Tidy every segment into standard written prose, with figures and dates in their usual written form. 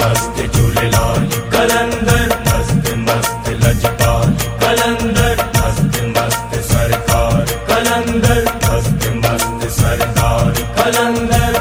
मस्त झूलेलाल कलंदर मस्त मस्त लजपाल कलंदर मस्त मस्त सरकार कलंदर मस्त मस्त सरदार कलंदर।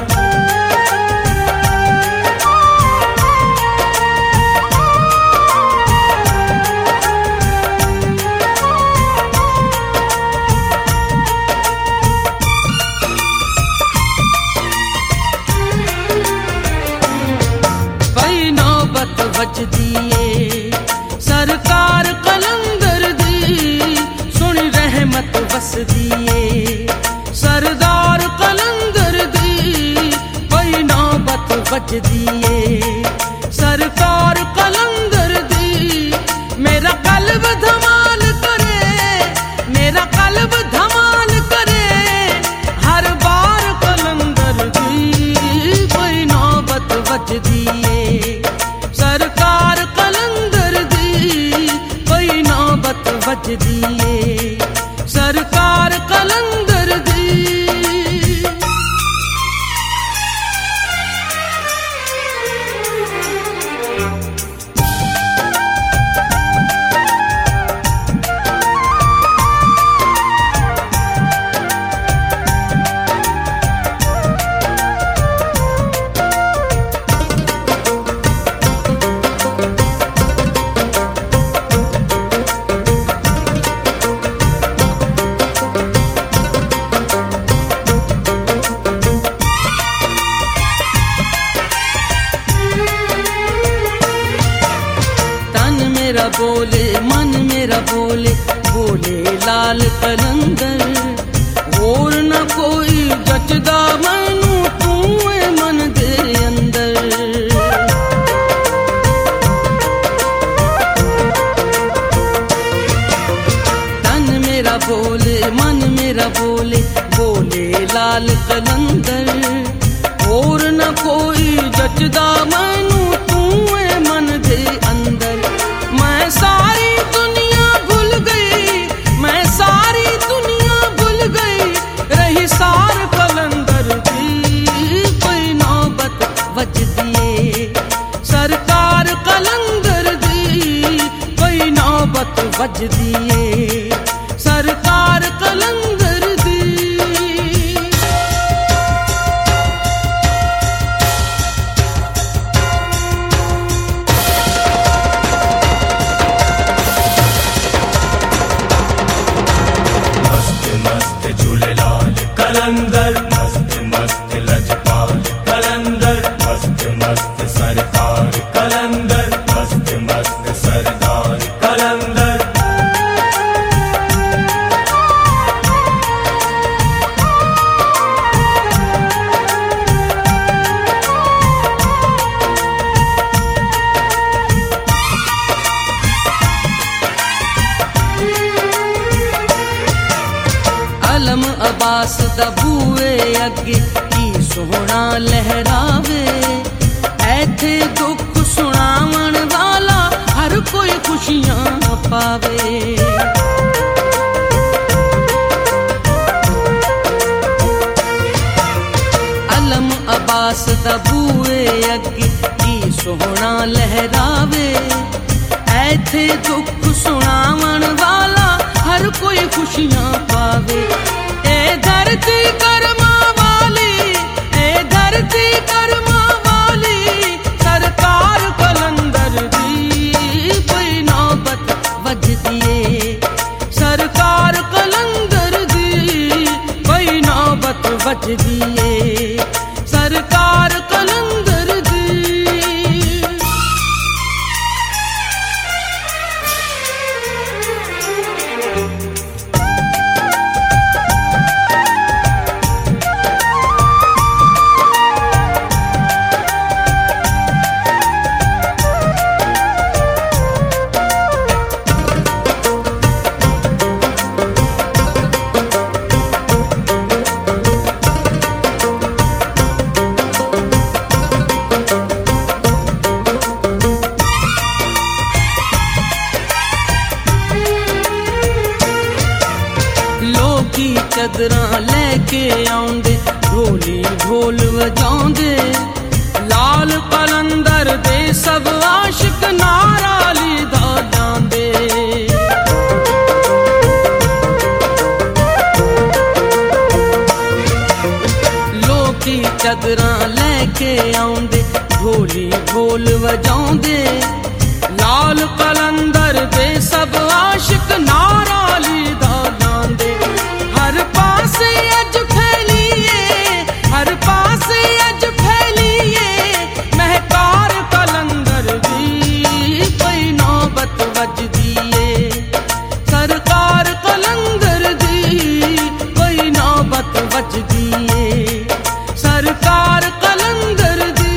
वज दिए सरकार कलंदर दी सुन रहमत वस दिए सरदार कलंदर दी पई नौबत वज दिए सरकार कलंदर दी। मेरा कल्ब धमाल करे मेरा कल्ब धमाल करे हर बार कलंदर दी पई नौबत वज दिए सरकार कलंदर दी कोई नौबत वज दिए सरकार कलंदर दी। मेरा बोले मन मेरा बोले बोले लाल कलंदर और न कोई जचदा मैनू तू मन दे अंदर। तन मेरा बोले मन मेरा बोले बोले लाल कलंदर और न कोई जचदा मैनू तू मन दे अंदर। मैं सारी दुनिया भूल गई मैं सारी दुनिया भूल गई रही सार कलंदर दी कोई नौबत वज दिए सरकार कलंदर दी कोई नौबत वज दिए सरकार कलंदर दी। कलंदर मस्त मस्त लजपाल कलंदर मस्त मस्त सरकार कलंदर मस्त मस्त सरदार कलंदर। अलम अब्बास दा बूए अगे की सोहना लहरावे ऐथे दुख सुनावन वाला हर कोई खुशियां पावे। अलम अब्बास दा बूए अगे की सोहना लहरावे ऐथे दुख सुनावन वाला हर कोई खुशियां पावे। ए धरती कर्मा वाली ए धरती कर्मा वाली सरकार कलंदर दी कोई नौबत वज दिए सरकार कलंदर दी कोई नौबत वज दिए सरकार कलंदर दी। चदरां लेके आउंदे ढोली ढोल वजाउंदे लाल कलंदर दे सब आशिक नारा लीदा जांदे। लोकी चदरां लैके आउंदे, ढोली ढोल वजाउंदे। लाल कलंदर दे सब आशिक नारा लीदा जांदे। हर पासे अज फैलीए, हर पासे अज फैलीए महकार कलंदर दी। कोई नौबत वजदी ए सरकार कलंदर दी, कोई नौबत वजदी ए सरकार कलंदर दी।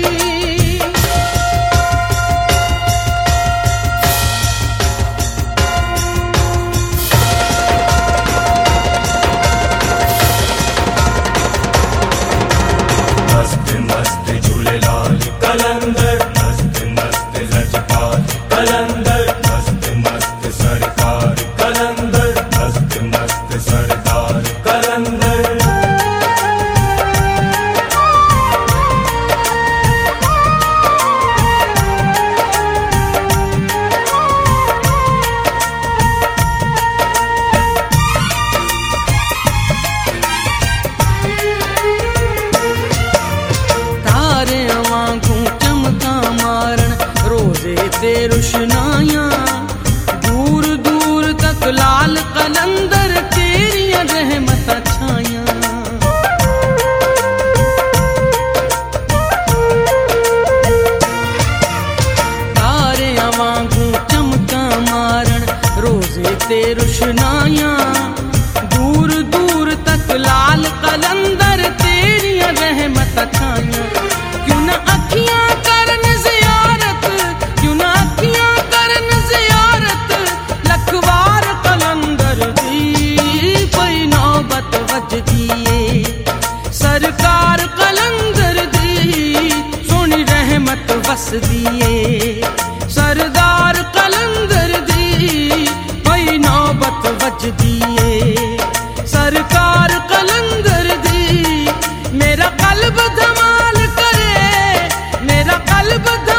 मस्त मस्त झूलेलाल कलंदर, मस्त मस्त लजपाल कलंदर, मस्त मस्त सरकार कलंदर, मस्त मस्त सरदार कलंदर। दे रुशनायां दूर दूर तक लाल कलंदर तेरियां रहमतां छायां। तारियां वांगू चमकां मारन रोजे ते रुशनायां, दूर दूर तक लाल कलंदर तेरियां रहमतां छायां। क्यों ना अखियां करन ज़ियारत, क्यों ना अखियां करन ज़ियारत लखवार कलंदर दी। कोई नौबत वजदी ए सरकार कलंदर दी, सोनी रहमत वसदी ए सरदार कलंदर दी। कोई नौबत वजदी ए सरकार कलंदर दी। मेरा कल्ब धमाल करे, मेरा कल्ब